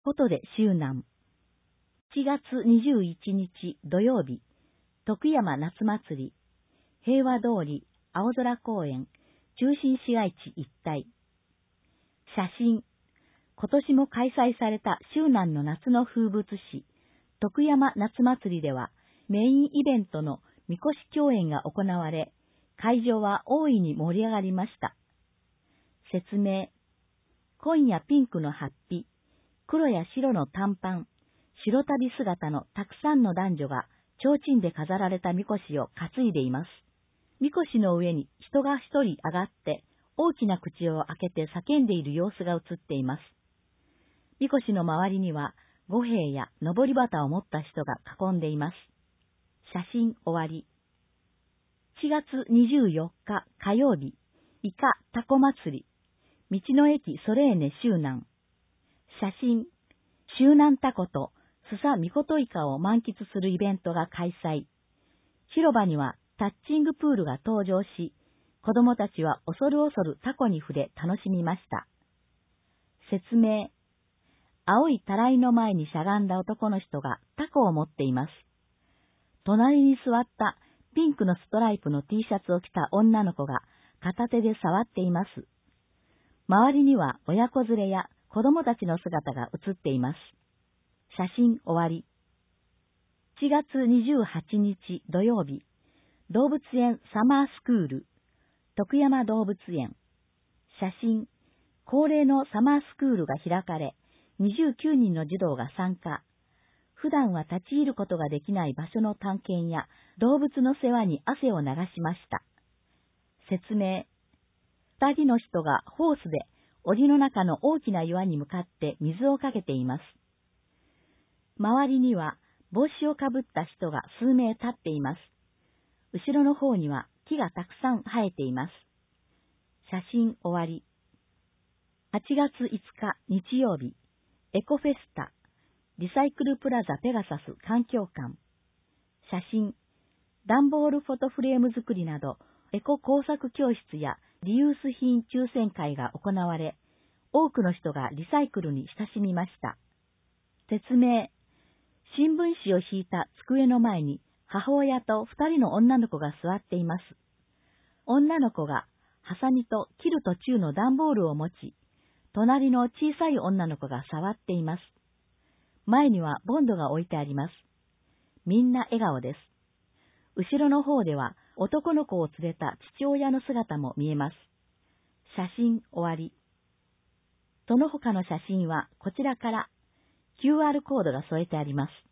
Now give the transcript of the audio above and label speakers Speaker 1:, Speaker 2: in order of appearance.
Speaker 1: ことで周南。7月21日土曜日、徳山夏祭り、平和通り、青空公園、中心市街地一帯。写真。今年も開催された周南の夏の風物詩、徳山夏祭りでは、メインイベントのみこし競演が行われ、会場は大いに盛り上がりました。説明。紺やピンクの法被、黒や白の短パン、白旅姿のたくさんの男女が、提灯で飾られたみこしを担いでいます。みこしの上に人が一人上がって、大きな口を開けて叫んでいる様子が映っています。みこしの周りには、五兵や登り旗を持った人が囲んでいます。写真終わり。4月24日火曜日、イカタコ祭り、道の駅ソレーネ周南。写真、周南タコとスサミコトイカを満喫するイベントが開催。広場にはタッチングプールが登場し、子供たちは恐る恐るタコに触れ楽しみました。説明。青いたらいの前にしゃがんだ男の人がタコを持っています。隣に座ったピンクのストライプの T シャツを着た女の子が片手で触っています。周りには親子連れや子供たちの姿が映っています。写真終わり。7月28日土曜日、動物園サマースクール、徳山動物園。写真、恒例のサマースクールが開かれ、29人の児童が参加。普段は立ち入ることができない場所の探検や動物の世話に汗を流しました。説明。2人の人がホースで檻の中の大きな岩に向かって水をかけています。周りには帽子をかぶった人が数名立っています。後ろの方には木がたくさん生えています。写真終わり。8月5日日曜日、エコフェスタ、リサイクルプラザペガサス環境館。写真、段ボールフォトフレーム作りなど、エコ工作教室やリユース品抽選会が行われ、多くの人がリサイクルに親しみました。説明。新聞紙を敷いた机の前に母親と2人の女の子が座っています。女の子がハサミと切る途中の段ボールを持ち、隣の小さい女の子が触っています。前にはボンドが置いてあります。みんな笑顔です。後ろの方では男の子を連れた父親の姿も見えます。写真終わり。その他の写真はこちらから QR コードが添えてあります。